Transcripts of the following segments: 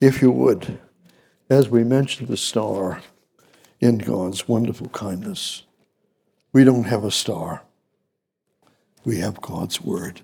If you would, as we mentioned the star in God's wonderful kindness, we don't have a star. We have God's Word.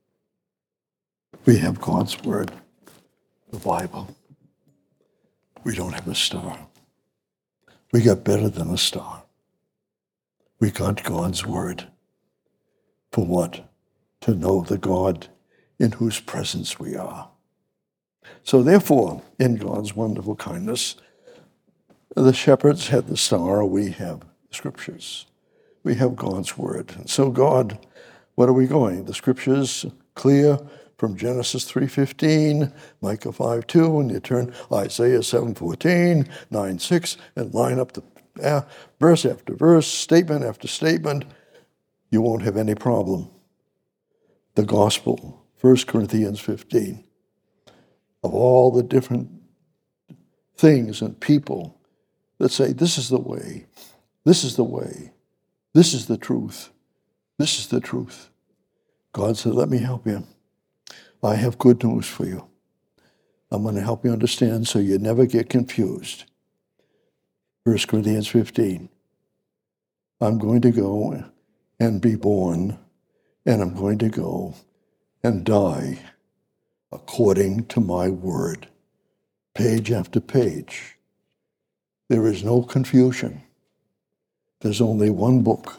We have God's Word, the Bible. We don't have a star. We got better than a star. We got God's Word. For what? To know the God in whose presence we are. So therefore, in God's wonderful kindness, the shepherds had the star, we have the Scriptures. We have God's Word. And so God, what are we going? The Scriptures clear from Genesis 3:15, Micah 5:2, and you turn Isaiah 7:14, 9:6, and line up the verse after verse, statement after statement. You won't have any problem. The gospel, 1 Corinthians 15, of all the different things and people that say, this is the way, this is the way, this is the truth, this is the truth. God said, let me help you. I have good news for you. I'm going to help you understand so you never get confused. 1 Corinthians 15. I'm going to go and be born, and I'm going to go and die according to my word. Page after page. There is no confusion. There's only one book,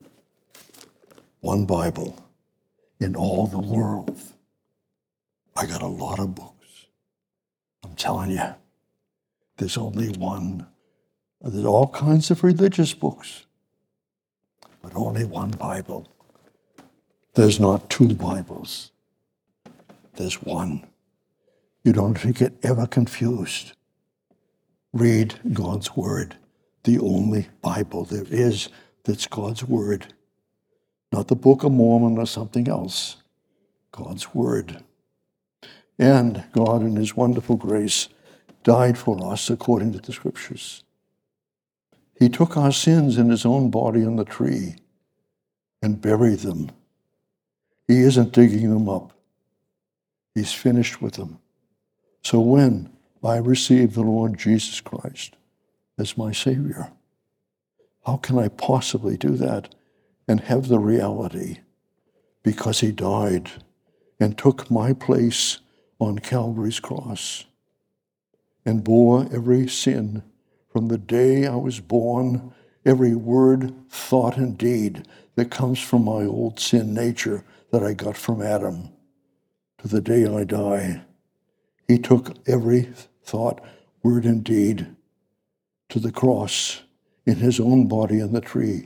one Bible in all the world. I got a lot of books. I'm telling you, there's only one. There's all kinds of religious books, but only one Bible. There's not two Bibles. There's one. You don't get ever confused. Read God's Word, the only Bible there is that's God's Word. Not the Book of Mormon or something else. God's Word. And God, in His wonderful grace, died for us according to the Scriptures. He took our sins in His own body on the tree and buried them. He isn't digging them up. He's finished with them. So when I receive the Lord Jesus Christ as my Savior, how can I possibly do that and have the reality? Because He died and took my place on Calvary's cross and bore every sin from the day I was born, every word, thought, and deed that comes from my old sin nature that I got from Adam, to the day I die. He took every thought, word, and deed to the cross in His own body on the tree.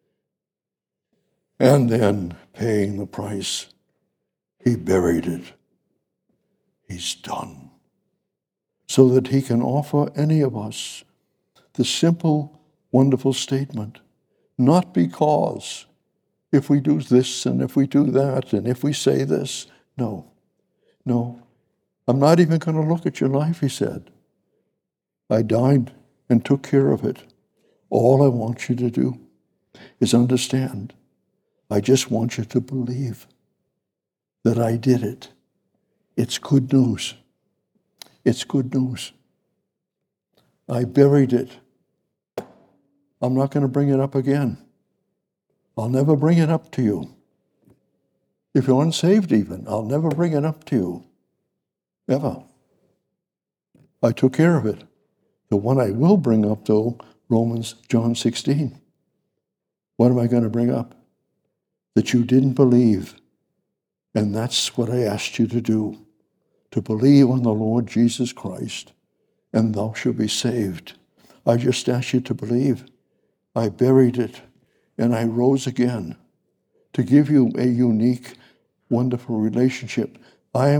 And then, paying the price, He buried it. He's done. So that He can offer any of us the simple, wonderful statement, not because if we do this and if we do that and if we say this. No. I'm not even going to look at your life, He said. I died and took care of it. All I want you to do is understand. I just want you to believe that I did it. It's good news. It's good news. I buried it. I'm not going to bring it up again. I'll never bring it up to you. If you're unsaved even, I'll never bring it up to you. Ever. I took care of it. The one I will bring up, though, John 16. What am I going to bring up? That you didn't believe. And that's what I asked you to do. To believe on the Lord Jesus Christ, and thou shalt be saved. I just asked you to believe. I buried it, and I rose again to give you a unique, wonderful relationship. I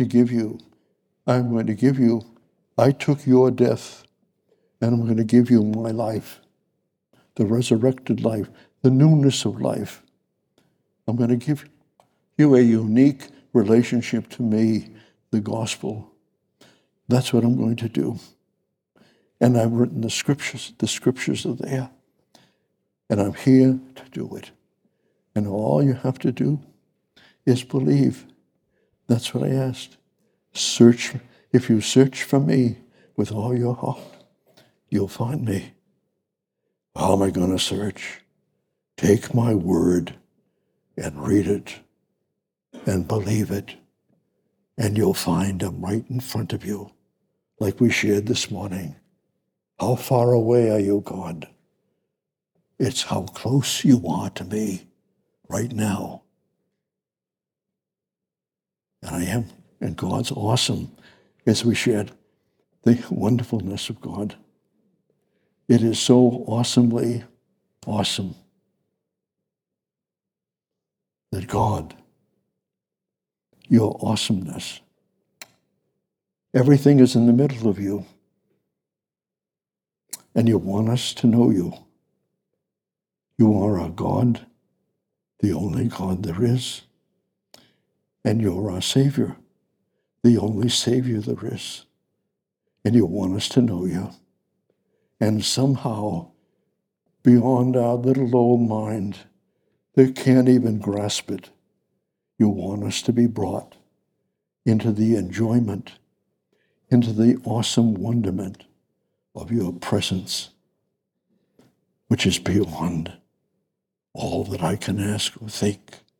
took your death, and I'm going to give you my life, the resurrected life, the newness of life. I'm going to give you a unique relationship to me, the gospel. That's what I'm going to do. And I've written the scriptures are there. And I'm here to do it. And all you have to do is believe. That's what I asked. Search If you search for me with all your heart, you'll find me. How am I going to search? Take my word and read it and believe it, and you'll find him right in front of you, like we shared this morning. How far away are you, God? It's how close you are to me right now. And I am. And God's awesome, as we shared the wonderfulness of God. It is so awesomely awesome that God, your awesomeness, everything is in the middle of you. And you want us to know you. You are our God, the only God there is. And you're our Savior, the only Savior there is. And you want us to know you. And somehow, beyond our little old mind that can't even grasp it, you want us to be brought into the enjoyment, into the awesome wonderment of your presence, which is beyond all that I can ask or think.